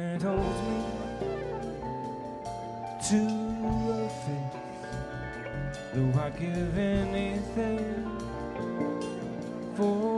it holds me to a face, though I'd give anything for